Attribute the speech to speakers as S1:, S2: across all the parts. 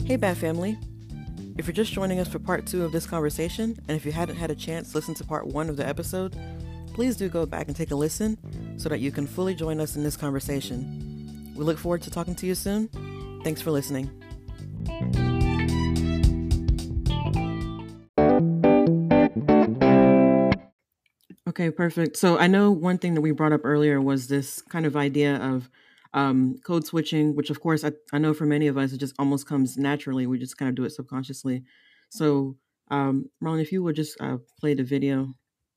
S1: Hey, Bat Family. If you're just joining us for part 2 of this conversation, and if you hadn't had a chance to listen to part 1 of the episode, please do go back and take a listen so that you can fully join us in this conversation. We look forward to talking to you soon. Thanks for listening. Okay, perfect. So I know one thing that we brought up earlier was this kind of idea of code switching, which of course I know for many of us, it just almost comes naturally. We just kind of do it subconsciously. So Marlon, if you would just play the video.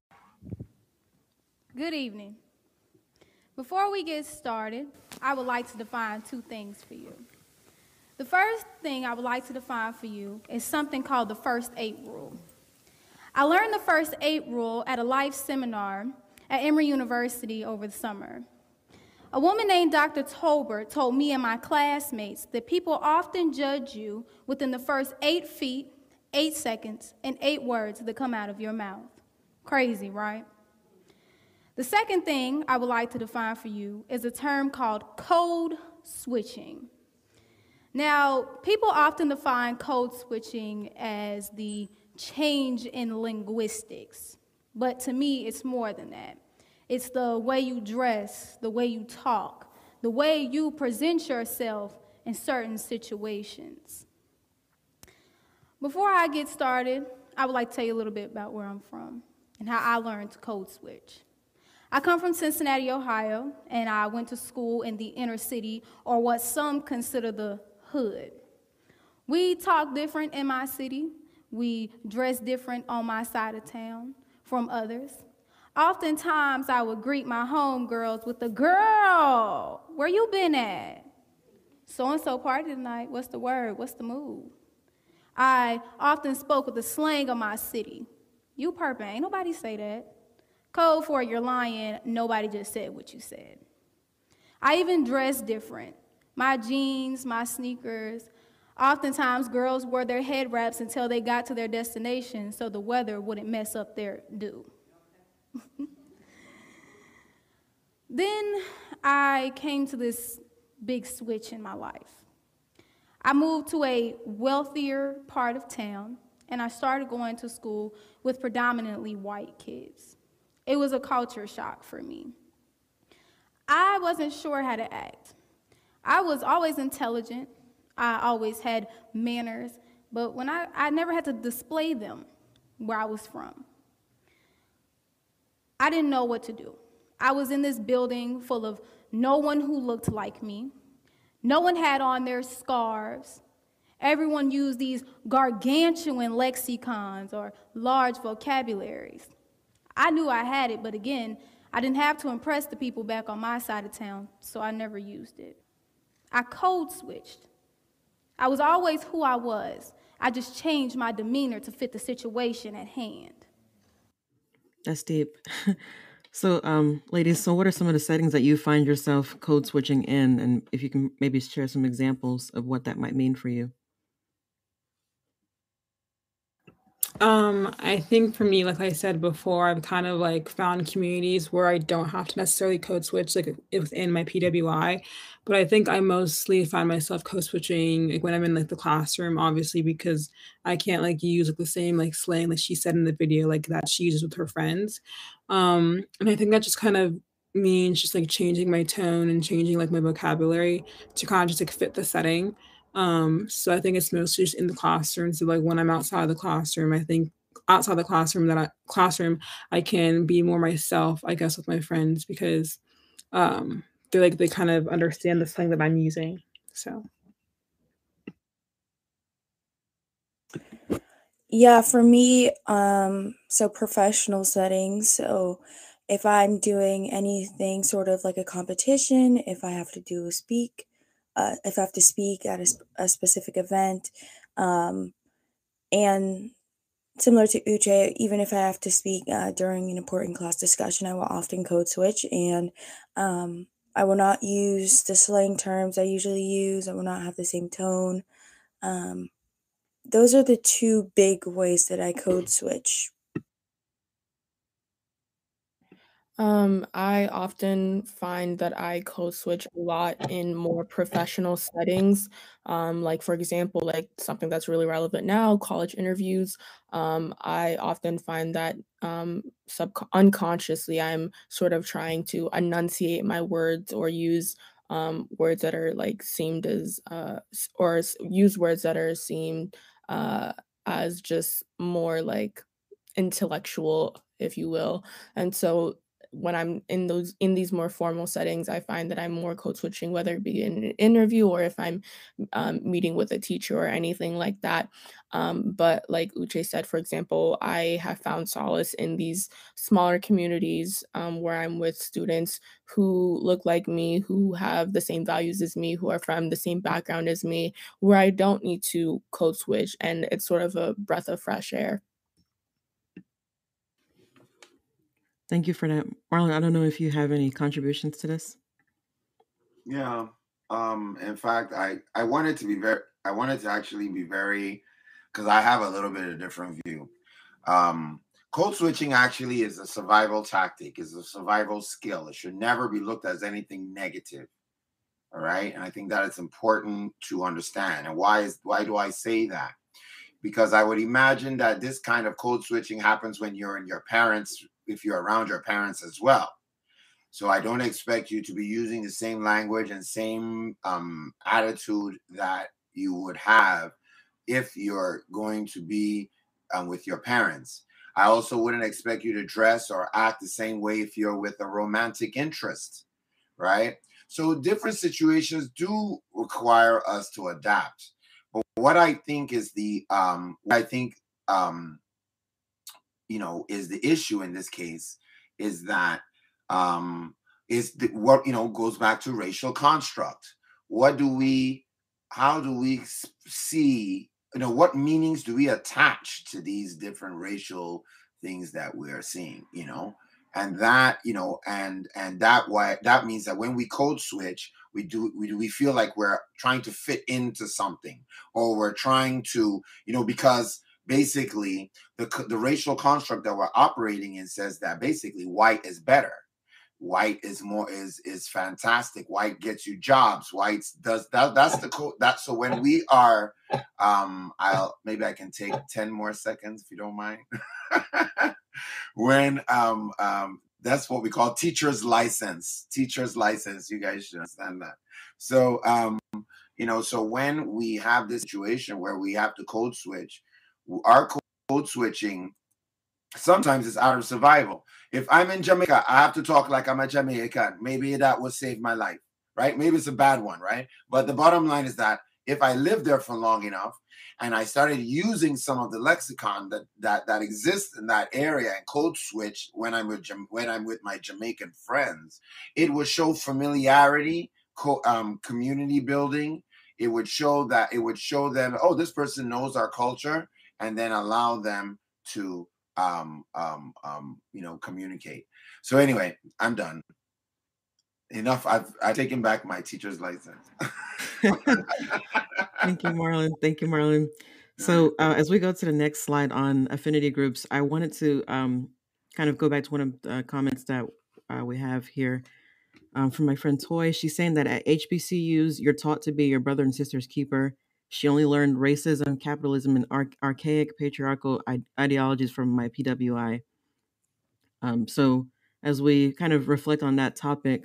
S2: Good evening. Before we get started, I would like to define two things for you. The first thing I would like to define for you is something called the First 8 Rule. I learned the First 8 Rule at a life seminar at Emory University over the summer. A woman named Dr. Tolbert told me and my classmates that people often judge you within the first 8 feet, 8 seconds, and 8 words that come out of your mouth. Crazy, right? The second thing I would like to define for you is a term called code switching. Now, people often define code switching as the change in linguistics, but to me, it's more than that. It's the way you dress, the way you talk, the way you present yourself in certain situations. Before I get started, I would like to tell you a little bit about where I'm from and how I learned to code switch. I come from Cincinnati, Ohio, and I went to school in the inner city, or what some consider the hood. We talk different in my city. We dress different on my side of town from others. Oftentimes, I would greet my homegirls with the girl, where you been at? So-and-so party tonight, what's the word, what's the move? I often spoke with the slang of my city. You perpin', ain't nobody say that. Code for you're lying, nobody just said what you said. I even dressed different. My jeans, my sneakers. Oftentimes, girls wore their head wraps until they got to their destination so the weather wouldn't mess up their do. Then I came to this big switch in my life. I moved to a wealthier part of town, and I started going to school with predominantly white kids. It was a culture shock for me. I wasn't sure how to act. I was always intelligent. I always had manners, but when I never had to display them where I was from. I didn't know what to do. I was in this building full of no one who looked like me. No one had on their scarves. Everyone used these gargantuan lexicons or large vocabularies. I knew I had it, but again, I didn't have to impress the people back on my side of town, so I never used it. I code switched. I was always who I was. I just changed my demeanor to fit the situation at hand.
S1: That's deep. So, ladies, so what are some of the settings that you find yourself code switching in? And if you can maybe share some examples of what that might mean for you.
S3: I think for me, like I said before, I've kind of like found communities where I don't have to necessarily code switch like within my PWI, but I think I mostly find myself code switching like when I'm in like the classroom, obviously because I can't like use like the same like slang that she said in the video like that she uses with her friends. And I think that just kind of means just like changing my tone and changing like my vocabulary to kind of just like fit the setting. So I think it's mostly just in the classroom. So like when I'm outside the classroom, I think outside the classroom I can be more myself, I guess, with my friends because they kind of understand the slang that I'm using. So
S4: Yeah, for me, so professional settings. So if I'm doing anything sort of like a competition, if I have to if I have to speak at a specific event, um, and similar to Uche, even if I have to speak during an important class discussion, I will often code switch and I will not use the slang terms I usually use. I will not have the same tone. Um, those are the two big ways that I code switch.
S5: I often find that I code switch a lot in more professional settings. Like for example, like something that's really relevant now, college interviews. I often find that unconsciously I'm sort of trying to enunciate my words or use words that are like seemed as use words that are seemed uh, as just more like intellectual, if you will. And so when I'm in these more formal settings, I find that I'm more code switching, whether it be in an interview or if I'm meeting with a teacher or anything like that. But like Uche said, for example, I have found solace in these smaller communities where I'm with students who look like me, who have the same values as me, who are from the same background as me, where I don't need to code switch, and it's sort of a breath of fresh air.
S1: Thank you for that. Marlon, I don't know if you have any contributions to this.
S6: Yeah. In fact, I wanted to be very, I wanted to actually be very, because I have a little bit of a different view. Code switching actually is a survival tactic, is a survival skill. It should never be looked at as anything negative. All right. And I think that it's important to understand. And why do I say that? Because I would imagine that this kind of code switching happens when you're in your parents, if you're around your parents as well. So I don't expect you to be using the same language and same attitude that you would have if you're going to be with your parents. I also wouldn't expect you to dress or act the same way if you're with a romantic interest, right? So different situations do require us to adapt. But what I think is is the issue in this case is that what goes back to racial construct. How do we see, what meanings do we attach to these different racial things that we are seeing, and that, and that means that when we code switch, we feel like we're trying to fit into something, or we're trying to, because basically the racial construct that we're operating in says that basically white is better, white is more is fantastic, white gets you jobs, white does that's the code. That so when we are I can take 10 more seconds if you don't mind. When that's what we call teacher's license. You guys should understand that. So so when we have this situation where we have to code switch, our code switching sometimes is out of survival. If I'm in Jamaica, I have to talk like I'm a Jamaican. Maybe that would save my life, right? Maybe it's a bad one, right? But the bottom line is that if I lived there for long enough and I started using some of the lexicon that exists in that area and code switch when I'm with my Jamaican friends, it would show familiarity, community building. It would show them, oh, this person knows our culture, and then allow them to communicate. So anyway, I'm done. Enough. I've taken back my teacher's license.
S1: Thank you, Marlon. Thank you, Marlon. So as we go to the next slide on affinity groups, I wanted to kind of go back to one of the comments that we have here from my friend Toy. She's saying that at HBCUs, you're taught to be your brother and sister's keeper. She only learned racism, capitalism, and archaic patriarchal ideologies from my PWI. So as we kind of reflect on that topic,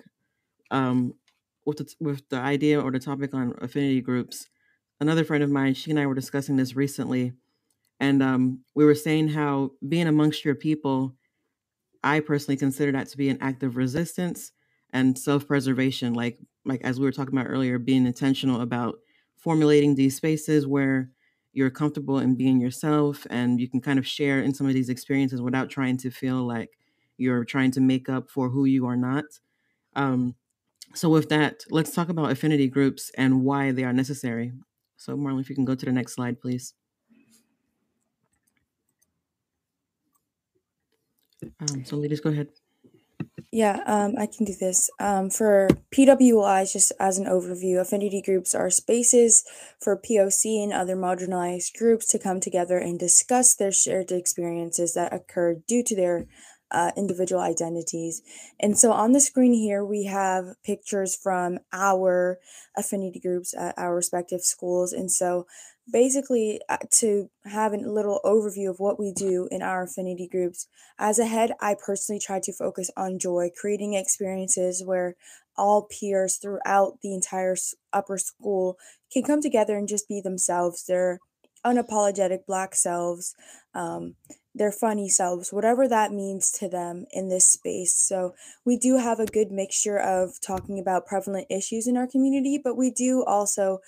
S1: with the idea or the topic on affinity groups, another friend of mine, she and I were discussing this recently, and we were saying how being amongst your people, I personally consider that to be an act of resistance and self-preservation. Like as we were talking about earlier, being intentional about formulating these spaces where you're comfortable in being yourself and you can kind of share in some of these experiences without trying to feel like you're trying to make up for who you are not. So with that, let's talk about affinity groups and why they are necessary. So Marlon, if you can go to the next slide, please. So ladies, go ahead.
S4: Yeah, I can do this. For PWIs, just as an overview, affinity groups are spaces for POC and other marginalized groups to come together and discuss their shared experiences that occurred due to their individual identities. And so on the screen here, we have pictures from our affinity groups at our respective schools. And so basically, to have a little overview of what we do in our affinity groups, as a head, I personally try to focus on joy, creating experiences where all peers throughout the entire upper school can come together and just be themselves, their unapologetic Black selves, their funny selves, whatever that means to them in this space. So we do have a good mixture of talking about prevalent issues in our community, but we do also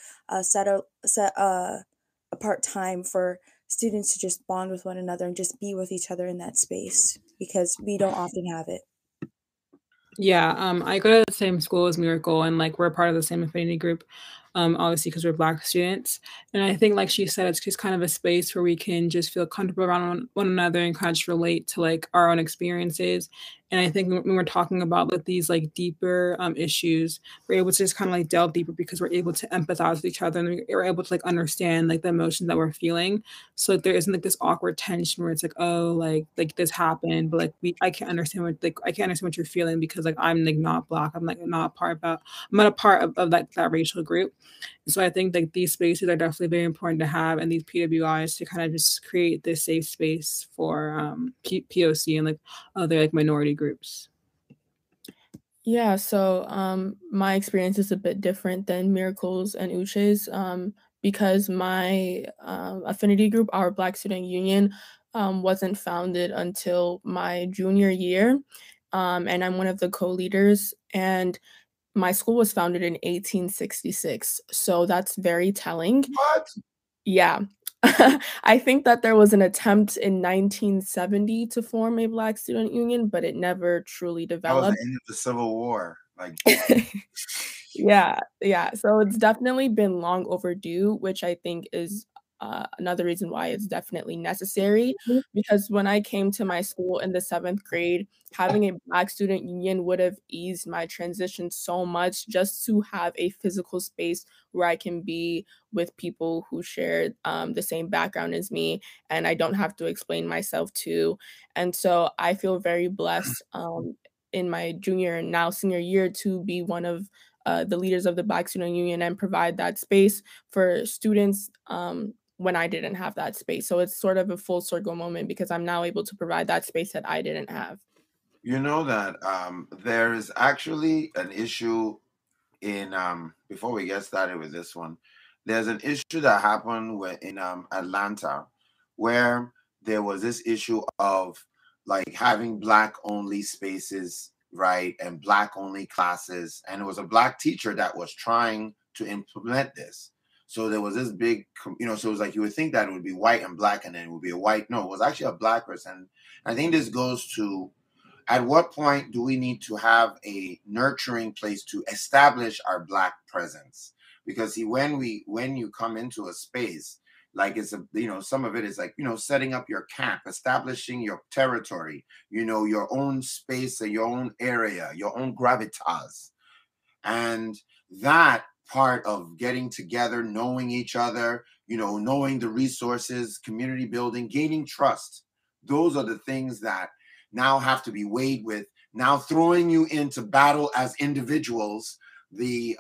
S4: set apart time for students to just bond with one another and just be with each other in that space because we don't often have it.
S3: Yeah, I go to the same school as Miracle, and like we're part of the same affinity group, obviously because we're Black students. And I think, like she said, it's just kind of a space where we can just feel comfortable around one another and kind of just relate to like our own experiences. And I think when we're talking about like these like deeper issues, we're able to just kind of like delve deeper because we're able to empathize with each other and we're able to like understand like the emotions that we're feeling. So like, there isn't like this awkward tension where it's like, oh, like this happened, but like I can't understand what you're feeling because like I'm like not Black. I'm like not part about I'm not a part of that racial group. And so I think like these spaces are definitely very important to have, and these PWIs to kind of just create this safe space for POC and like other like minority groups.
S5: Yeah, so my experience is a bit different than Miracle's and Uche's because my affinity group, our Black Student Union, wasn't founded until my junior year. And I'm one of the co-leaders. And my school was founded in 1866. So that's very telling.
S6: What?
S5: Yeah. I think that there was an attempt in 1970 to form a Black Student Union, but it never truly
S6: That was
S5: developed.
S6: the end of the Civil War. Like,
S5: Yeah, yeah. So it's definitely been long overdue, which I think is another reason why it's definitely necessary. Because when I came to my school in the 7th grade, having a Black student union would have eased my transition so much just to have a physical space where I can be with people who share the same background as me and I don't have to explain myself to. And so I feel very blessed in my junior and now senior year to be one of the leaders of the Black Student Union and provide that space for students when I didn't have that space. So it's sort of a full circle moment because I'm now able to provide that space that I didn't have.
S6: you know that there is actually an issue in before we get started with this one, there's an issue that happened in Atlanta where there was this issue of like having Black only spaces, right, and Black only classes, and it was a Black teacher that was trying to implement this. So there was this big, so it was like you would think that it would be white and Black, and then it would be a white. No, it was actually a Black person. I think this goes to at what point do we need to have a nurturing place to establish our Black presence? Because see, when you come into a space, like it's some of it is like setting up your camp, establishing your territory, your own space, your own area, your own gravitas. And that part of getting together, knowing each other, knowing the resources, community building, gaining trust, those are the things that now have to be weighed with now throwing you into battle as individuals, the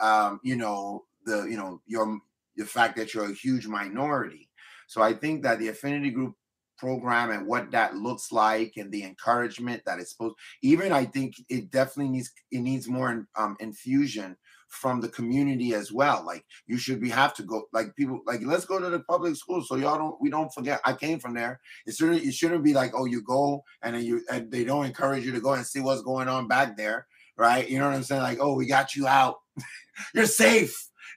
S6: your fact that you're a huge minority. So I think that the affinity group program and what that looks like and the encouragement that it's supposed, even I think it definitely needs more infusion from the community as well. Like have to go, like people, like let's go to the public schools so we don't forget. I came from there. It shouldn't be like, oh, you go and and they don't encourage you to go and see what's going on back there, right? You know what I'm saying? Like, oh, we got you out. You're safe.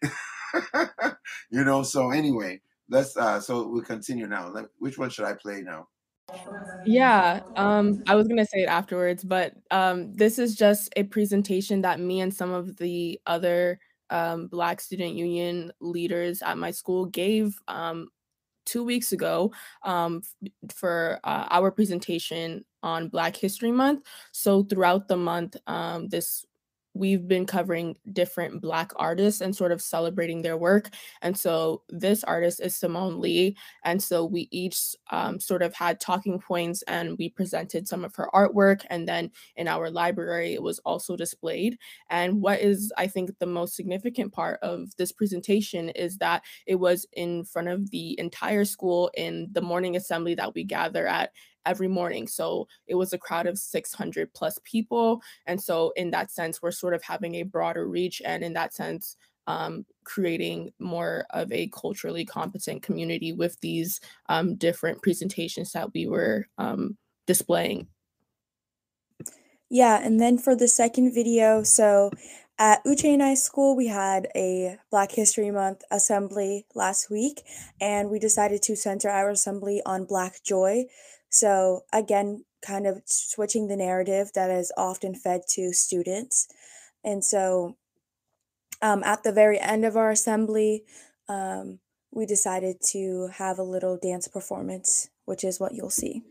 S6: So anyway, let's so we continue now. Which one should I play now?
S5: Yeah, I was gonna say it afterwards, but this is just a presentation that me and some of the other Black Student Union leaders at my school gave 2 weeks ago for our presentation on Black History Month. So throughout the month, this we've been covering different Black artists and sort of celebrating their work. And so this artist is Simone Lee. And so we each sort of had talking points and we presented some of her artwork. And then in our library, it was also displayed. And what is, I think, the most significant part of this presentation is that it was in front of the entire school in the morning assembly that we gather at every morning. So it was a crowd of 600 plus people. And so in that sense, we're sort of having a broader reach, and in that sense, creating more of a culturally competent community with these different presentations that we were displaying.
S4: Yeah, and then for the second video, so at Uche School, we had a Black History Month assembly last week, and we decided to center our assembly on Black joy. So again, kind of switching the narrative that is often fed to students. And so at the very end of our assembly, we decided to have a little dance performance, which is what you'll see.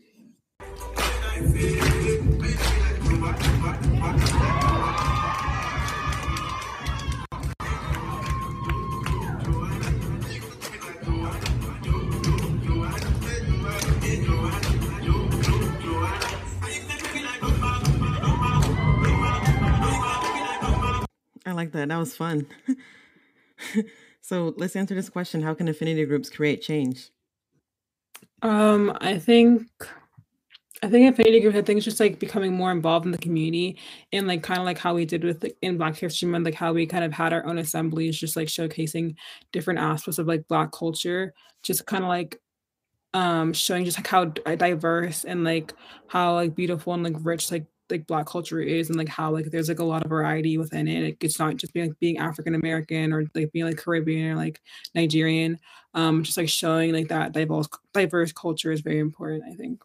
S1: I like that. That was fun. So let's answer this question. How can affinity groups create change?
S3: I think affinity groups, I think it's just like becoming more involved in the community, and like kind of like how we did with like, in Black History Month, like how we kind of had our own assemblies, just like showcasing different aspects of like Black culture, just kind of like showing just like how diverse and like how like beautiful and like rich like Black culture is, and like how like there's like a lot of variety within it. Like, it's not just being African American or like being like Caribbean or like Nigerian. Just like showing like that diverse culture is very important, I think.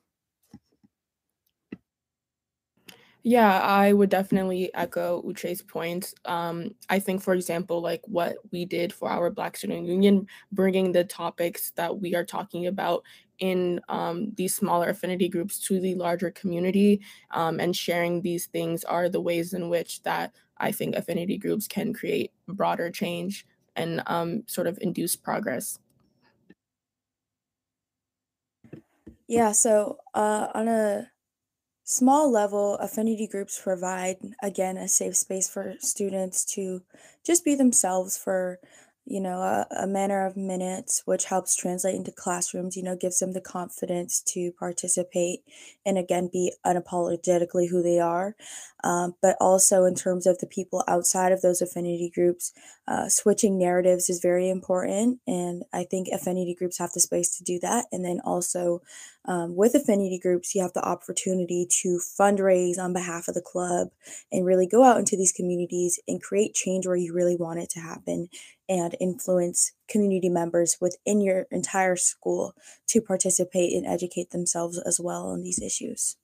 S5: Yeah, I would definitely echo Uche's points. I think, for example, like what we did for our Black Student Union, bringing the topics that we are talking about in these smaller affinity groups to the larger community, and sharing these things are the ways in which that I think affinity groups can create broader change and sort of induce progress.
S4: Yeah, so on a small level, affinity groups provide, again, a safe space for students to just be themselves for, a manner of minutes, which helps translate into classrooms, gives them the confidence to participate and, again, be unapologetically who they are. But also, in terms of the people outside of those affinity groups, switching narratives is very important. And I think affinity groups have the space to do that. And then also, with affinity groups, you have the opportunity to fundraise on behalf of the club and really go out into these communities and create change where you really want it to happen and influence community members within your entire school to participate and educate themselves as well on these issues.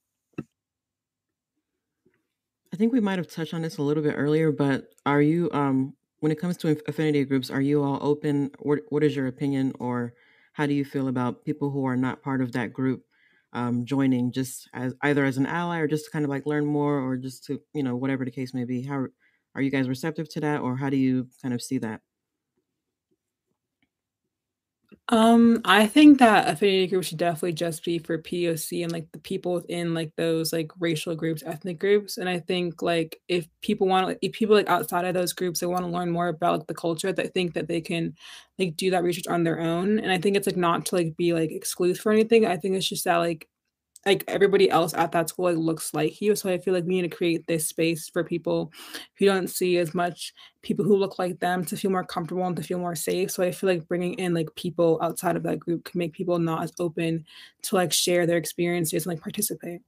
S1: I think we might have touched on this a little bit earlier, but are you, when it comes to affinity groups, are you all open? What is your opinion, or how do you feel about people who are not part of that group joining, just as either as an ally or just to kind of like learn more, or just to, whatever the case may be? How are you guys receptive to that, or how do you kind of see that?
S3: I think that affinity groups should definitely just be for POC and like the people within like those like racial groups, ethnic groups. And I think like if people like outside of those groups, they want to learn more about like, the culture, that think that they can like do that research on their own. And I think it's like not to like be like exclusive or anything. I think it's just that like everybody else at that school like looks like you. So I feel like we need to create this space for people who don't see as much people who look like them to feel more comfortable and to feel more safe. So I feel like bringing in like people outside of that group can make people not as open to like share their experiences and like participate.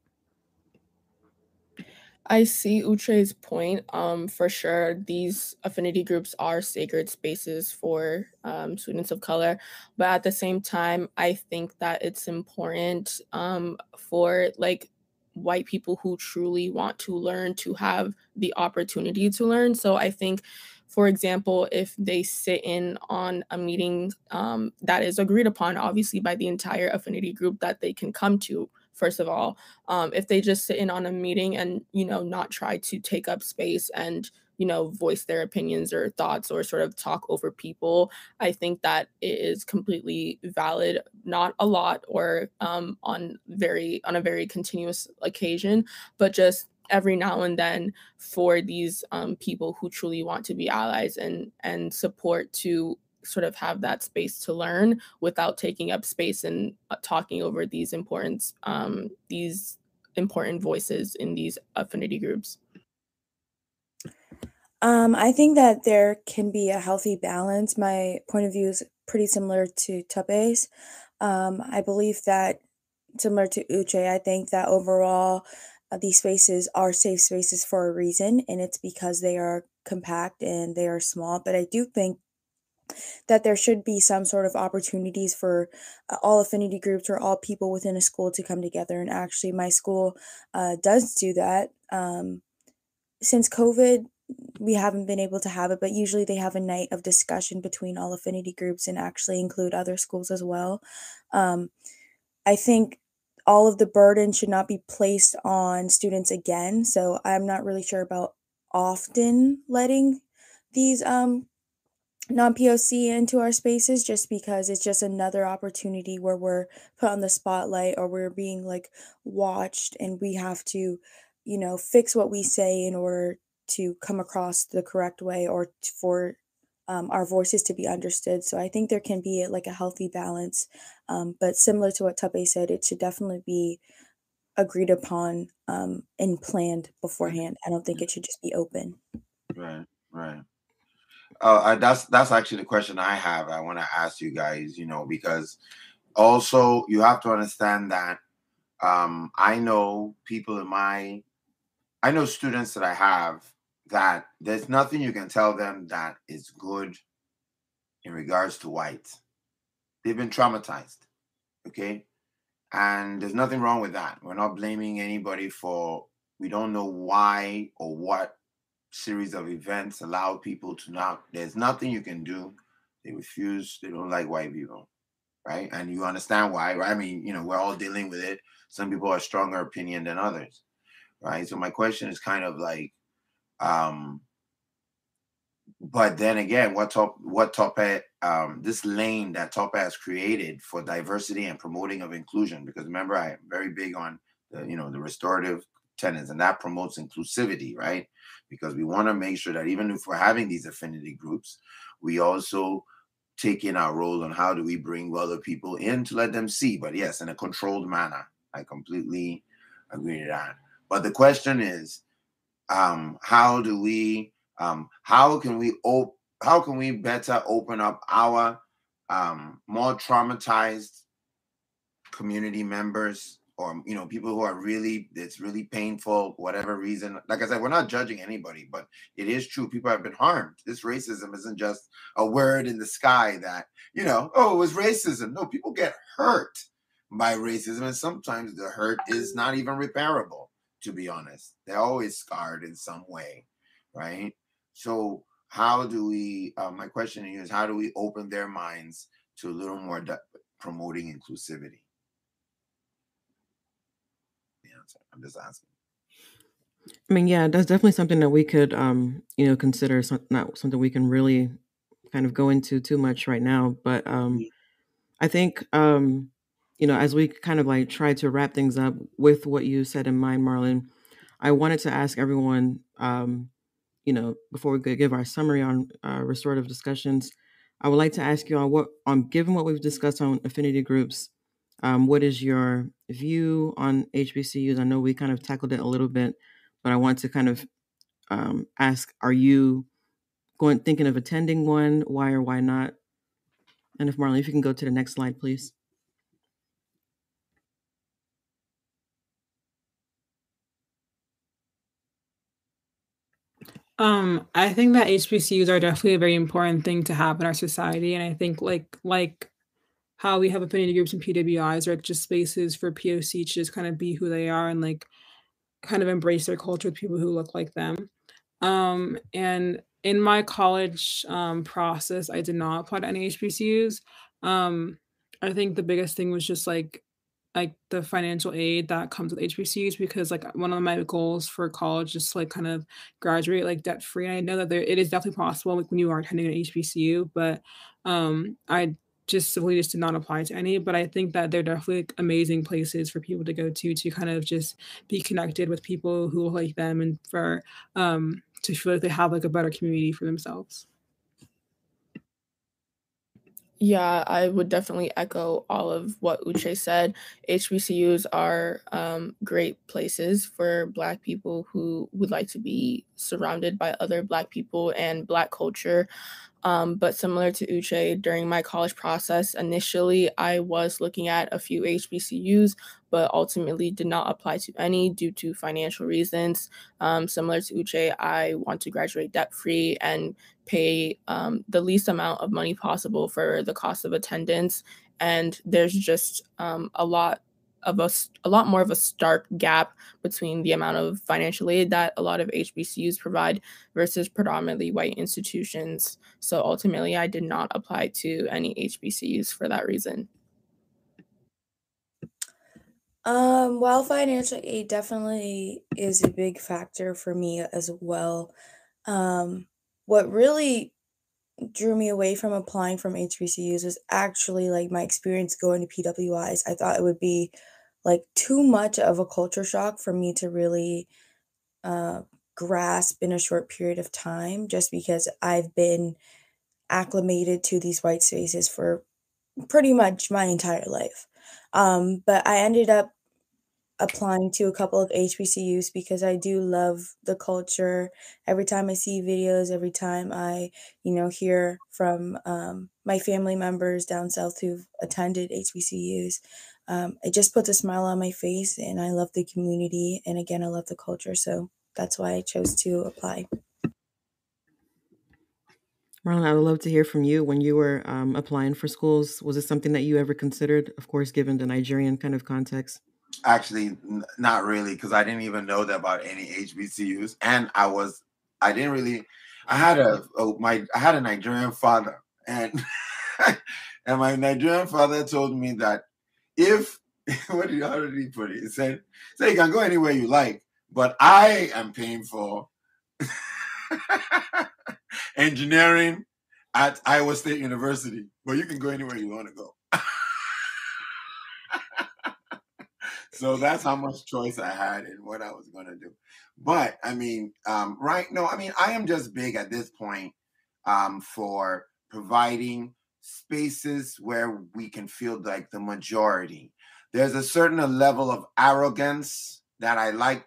S5: I see Uche's point. For sure, these affinity groups are sacred spaces for students of color, but at the same time, I think that it's important for like white people who truly want to learn to have the opportunity to learn. So I think, for example, if they sit in on a meeting that is agreed upon, obviously by the entire affinity group that they can come to, first of all, if they just sit in on a meeting and not try to take up space and voice their opinions or thoughts or sort of talk over people. I think that it is completely valid, not a lot or on a very continuous occasion, but just every now and then for these people who truly want to be allies and support to sort of have that space to learn without taking up space and talking over these important voices in these affinity groups.
S4: I think that there can be a healthy balance. My point of view is pretty similar to Tupe's. I believe that similar to Uche, I think that overall these spaces are safe spaces for a reason, and it's because they are compact and they are small. But I do think that there should be some sort of opportunities for all affinity groups or all people within a school to come together. And actually, my school does do that. Since COVID, we haven't been able to have it, but usually they have a night of discussion between all affinity groups and actually include other schools as well. Um, I think all of the burden should not be placed on students again. So I'm not really sure about often letting these non-POC into our spaces, just because it's just another opportunity where we're put on the spotlight or we're being like watched, and we have to, fix what we say in order to come across the correct way or for our voices to be understood. So I think there can be like a healthy balance, but similar to what Tupe said, it should definitely be agreed upon and planned beforehand. I don't think it should just be open.
S6: Right, right. That's actually the question I have. I want to ask you guys, because also you have to understand that I know I know students that I have that there's nothing you can tell them that is good in regards to whites. They've been traumatized, okay? And there's nothing wrong with that. We're not blaming anybody we don't know why or what series of events allow people to not, there's nothing you can do. They refuse, they don't like white people, right? And you understand why, right? I mean, we're all dealing with it. Some people are stronger opinion than others, right? So my question is kind of like, but then again, this lane that Topa has created for diversity and promoting of inclusion, because remember, I am very big on the restorative tenets, and that promotes inclusivity, right? Because we want to make sure that even if we're having these affinity groups, we also take in our role on how do we bring other people in to let them see, but yes, in a controlled manner. I completely agree to that. But the question is, how do we how can we better open up our more traumatized community members, or people who are it's really painful, whatever reason. Like I said, we're not judging anybody, but it is true people have been harmed. This racism isn't just a word in the sky that oh, it was racism. No, people get hurt by racism, and sometimes the hurt is not even repairable. To be honest, they're always scarred in some way, right? So how do we my question to you is, how do we open their minds to a little more promoting inclusivity? I'm just asking.
S1: I mean, yeah, that's definitely something that we could, consider. Not something we can really kind of go into too much right now, but I think, as we kind of like try to wrap things up with what you said in mind, Marlon, I wanted to ask everyone, before we could give our summary on restorative discussions, I would like to ask you all given what we've discussed on affinity groups, what is your view on HBCUs? I know we kind of tackled it a little bit, but I want to kind of ask, are you thinking of attending one? Why or why not? And if Marlon, if you can go to the next slide, please.
S3: I think that HBCUs are definitely a very important thing to have in our society, and I think like how we have affinity groups and PWIs are just spaces for POC to just kind of be who they are and like kind of embrace their culture with people who look like them. And in my college process, I did not apply to any HBCUs. I think the biggest thing was just like like the financial aid that comes with HBCUs, because like one of my goals for college is to like kind of graduate like debt free. And I know that it is definitely possible like when you are attending an HBCU, but I just simply just did not apply to any. But I think that they're definitely like, amazing places for people to go to kind of just be connected with people who like them, and for to feel like they have like a better community for themselves.
S5: Yeah, I would definitely echo all of what Uche said. HBCUs are great places for Black people who would like to be surrounded by other Black people and Black culture. But similar to Uche, during my college process, initially I was looking at a few HBCUs, but ultimately did not apply to any due to financial reasons. Similar to Uche, I want to graduate debt free and pay the least amount of money possible for the cost of attendance. And there's just a lot more of a stark gap between the amount of financial aid that a lot of HBCUs provide versus predominantly white institutions. So ultimately, I did not apply to any HBCUs for that reason.
S4: While financial aid definitely is a big factor for me as well, what really drew me away from applying from HBCUs was actually like my experience going to PWIs. I thought it would be like too much of a culture shock for me to really uh, grasp in a short period of time, just because I've been acclimated to these white spaces for pretty much my entire life. But I ended up applying to a couple of HBCUs because I do love the culture. Every time I see videos, every time I, hear from my family members down south who've attended HBCUs, it just puts a smile on my face, and I love the community. And again, I love the culture. So that's why I chose to apply.
S1: Marlon, I would love to hear from you when you were applying for schools. Was it something that you ever considered, of course, given the Nigerian kind of context?
S6: Actually, not really, because I didn't even know that about any HBCUs, and I didn't really. I had a Nigerian father, and and my Nigerian father told me that if how did he put it? He said, "So you can go anywhere you like, but I am paying for engineering at Iowa State University, but you can go anywhere you want to go." So that's how much choice I had in what I was going to do. But I mean, right? No, I mean, I am just big at this point for providing spaces where we can feel like the majority. There's a certain level of arrogance that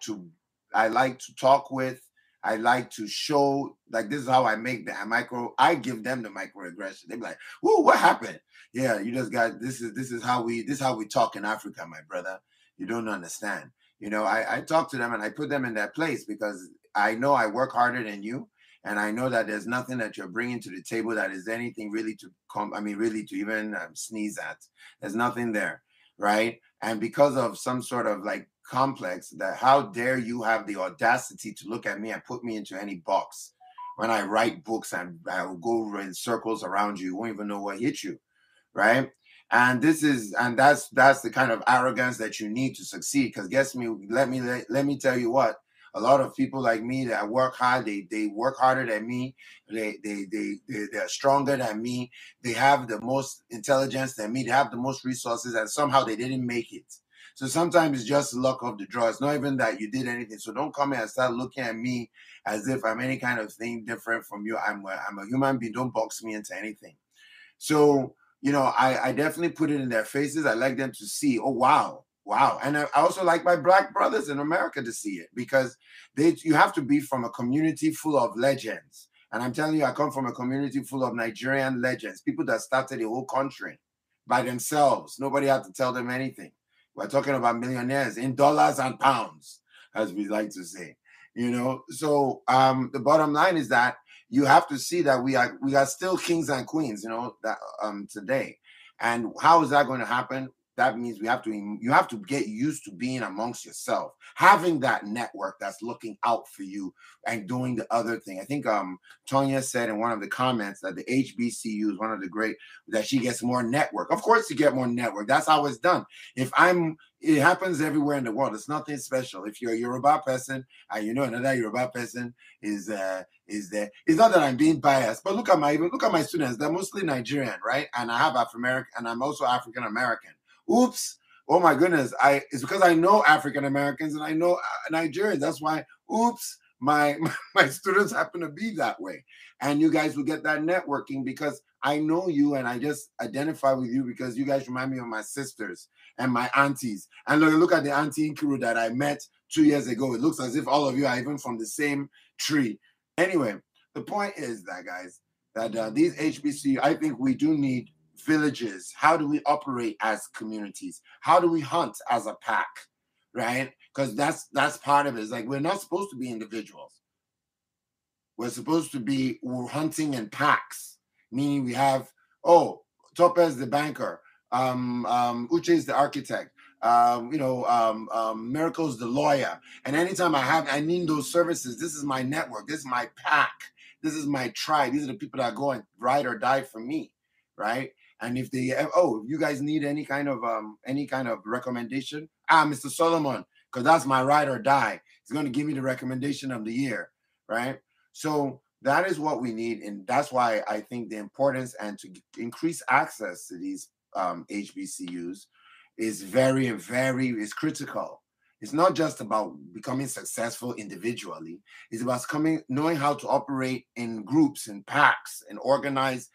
S6: I like to talk with. I like to show, like, this is how I make I give them the microaggression. They be like, "Whoa, what happened?" Yeah, you just got, this is how we talk in Africa, my brother. You don't understand. I talk to them and I put them in that place because I know I work harder than you. And I know that there's nothing that you're bringing to the table that is anything really to come, I mean, really to even sneeze at. There's nothing there, right? And because of some sort of like complex, that how dare you have the audacity to look at me and put me into any box when I write books and I'll go in circles around you, you won't even know what hit you, right? And that's the kind of arrogance that you need to succeed. Because let me tell you what, a lot of people like me that work hard, they work harder than me, they're stronger than me, they have the most intelligence than me, they have the most resources, and somehow they didn't make it. So sometimes it's just luck of the draw. It's not even that you did anything. So don't come here and start looking at me as if I'm any kind of thing different from you. I'm a human being. Don't box me into anything. So I definitely put it in their faces. I like them to see, oh, wow. And I also like my Black brothers in America to see it, because you have to be from a community full of legends. And I'm telling you, I come from a community full of Nigerian legends, people that started the whole country by themselves. Nobody had to tell them anything. We're talking about millionaires in dollars and pounds, as we like to say. So the bottom line is that you have to see that we are still kings and queens, that today. And how is that going to happen? that means you have to get used to being amongst yourself, having that network that's looking out for you and doing the other thing. I think Tonya said in one of the comments that the HBCU is one of the great, that she gets more network. Of course, you get more network. That's how it's done. It happens everywhere in the world. It's nothing special. If you're a Yoruba person and you know another Yoruba person is there. It's not that I'm being biased, but look at my students. They're mostly Nigerian, right? And I have Afro-American, and I'm also African American. Oops. Oh my goodness. It's because I know African Americans and I know Nigerians. That's why, oops, my students happen to be that way. And you guys will get that networking because I know you and I just identify with you because you guys remind me of my sisters and my aunties. And look at the auntie Nkiru that I met 2 years ago. It looks as if all of you are even from the same tree. Anyway, the point is that, guys, that these HBCU, I think we do need villages. How do we operate as communities? How do we hunt as a pack, right? Because that's part of it. It's like we're not supposed to be individuals. We're supposed to be hunting in packs, meaning we have, Topaz the banker, Uche is the architect, Miracle's the lawyer. And anytime I need those services, this is my network, this is my pack, this is my tribe. These are the people that go and ride or die for me, right? And if they, you guys need any kind of recommendation, Mr. Solomon, because that's my ride or die. He's going to give me the recommendation of the year, right? So that is what we need, and that's why I think the importance and to increase access to these HBCUs is very, very critical. It's not just about becoming successful individually. It's about knowing how to operate in groups, in packs, and organize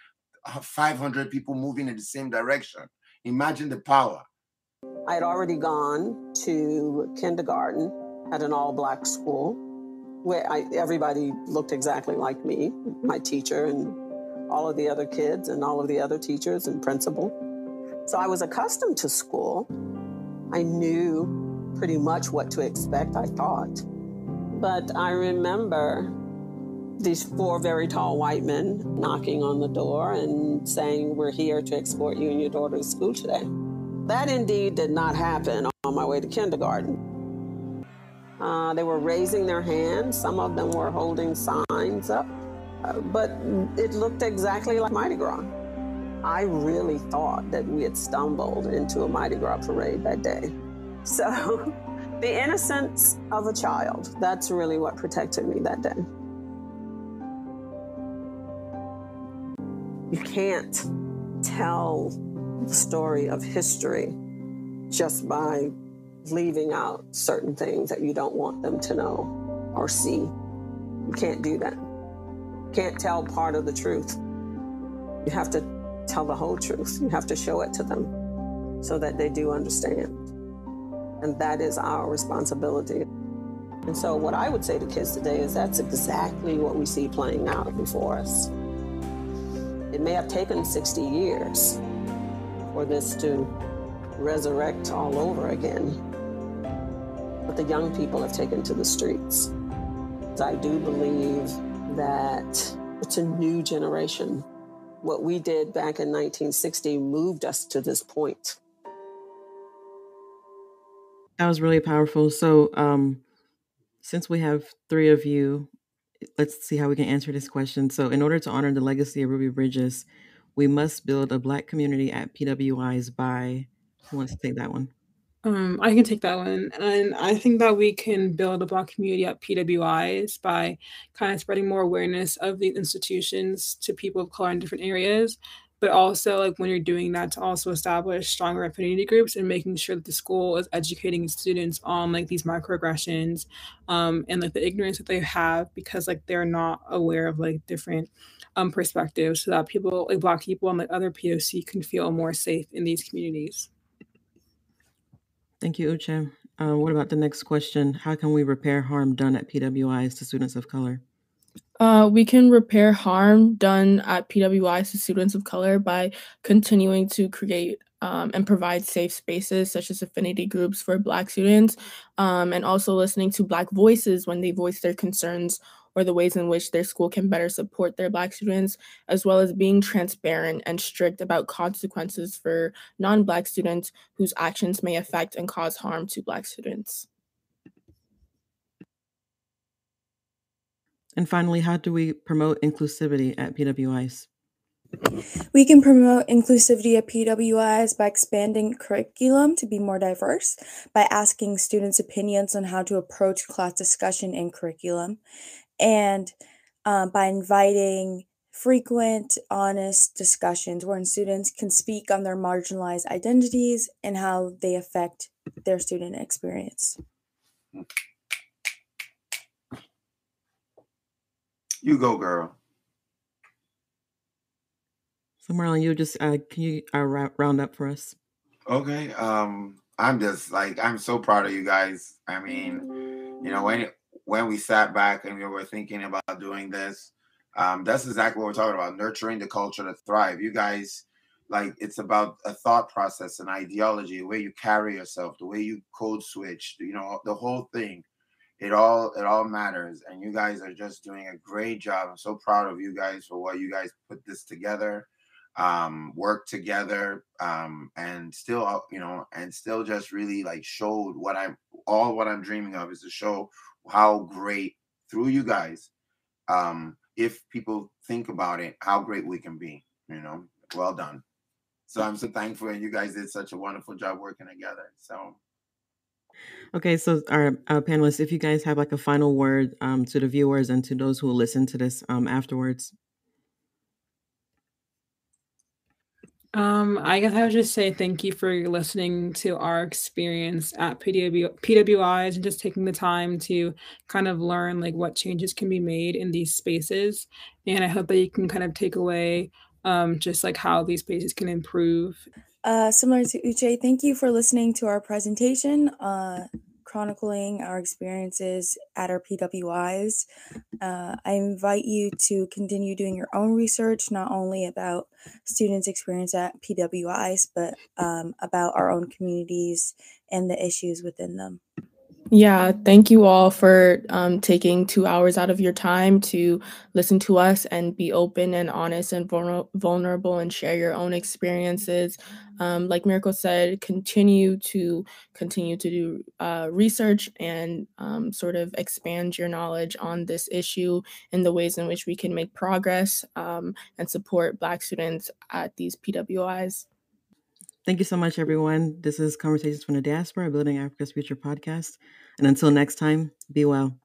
S6: 500 people moving in the same direction. Imagine the power.
S7: I had already gone to kindergarten at an all-Black school where everybody looked exactly like me, my teacher and all of the other kids and all of the other teachers and principal. So I was accustomed to school. I knew pretty much what to expect, I thought. But I remember these 4 very tall white men knocking on the door and saying, "We're here to escort you and your daughter to school today." That indeed did not happen on my way to kindergarten. They were raising their hands. Some of them were holding signs up, but it looked exactly like Mardi Gras. I really thought that we had stumbled into a Mardi Gras parade that day. So the innocence of a child, that's really what protected me that day. You can't tell the story of history just by leaving out certain things that you don't want them to know or see. You can't do that. You can't tell part of the truth. You have to tell the whole truth. You have to show it to them so that they do understand. And that is our responsibility. And so what I would say to kids today is that's exactly what we see playing out before us. It may have taken 60 years for this to resurrect all over again, but the young people have taken to the streets. I do believe that it's a new generation. What we did back in 1960 moved us to this point.
S1: That was really powerful. So since we have 3 of you, let's see how we can answer this question. So in order to honor the legacy of Ruby Bridges, we must build a Black community at PWIs by, who wants to take that one?
S3: I can take that one. And I think that we can build a Black community at PWIs by kind of spreading more awareness of these institutions to people of color in different areas. But also, like, when you're doing that, to also establish stronger affinity groups and making sure that the school is educating students on like these microaggressions and like the ignorance that they have, because like they're not aware of like different perspectives, so that people like Black people and like other POC can feel more safe in these communities.
S1: Thank you, Uche. What about the next question? How can we repair harm done at PWIs to students of color?
S5: We can repair harm done at PWIs to students of color by continuing to create and provide safe spaces such as affinity groups for Black students, and also listening to Black voices when they voice their concerns or the ways in which their school can better support their Black students, as well as being transparent and strict about consequences for non-Black students whose actions may affect and cause harm to Black students.
S1: And finally, how do we promote inclusivity at PWIs?
S4: We can promote inclusivity at PWIs by expanding curriculum to be more diverse, by asking students' opinions on how to approach class discussion in curriculum, and by inviting frequent, honest discussions wherein students can speak on their marginalized identities and how they affect their student experience.
S6: You go, girl.
S1: So Marlon, you just can you round up for us?
S6: Okay. I'm just like, I'm so proud of you guys. I mean, you know, when we sat back and we were thinking about doing this, that's exactly what we're talking about: nurturing the culture to thrive. You guys, like, it's about a thought process, an ideology, the way you carry yourself, the way you code switch, you know, the whole thing. It all matters, and you guys are just doing a great job. I'm so proud of you guys for what you guys put this together, work together, and still, you know, and still just really like showed what I'm dreaming of is to show how great through you guys, if people think about it, how great we can be. You know, well done. So I'm so thankful, and you guys did such a wonderful job working together. So.
S1: Okay, so our panelists, if you guys have like a final word to the viewers and to those who will listen to this afterwards.
S3: I guess I would just say thank you for listening to our experience at PWIs and just taking the time to kind of learn like what changes can be made in these spaces. And I hope that you can kind of take away just like how these spaces can improve.
S4: Similar to Uche, thank you for listening to our presentation, chronicling our experiences at our PWIs. I invite you to continue doing your own research, not only about students' experience at PWIs, but about our own communities and the issues within them.
S5: Yeah, thank you all for taking 2 hours out of your time to listen to us and be open and honest and vulnerable and share your own experiences. Like Miracle said, continue to do research and sort of expand your knowledge on this issue and the ways in which we can make progress and support Black students at these PWIs.
S1: Thank you so much, everyone. This is Conversations from the Diaspora, Building Africa's Future podcast. And until next time, be well.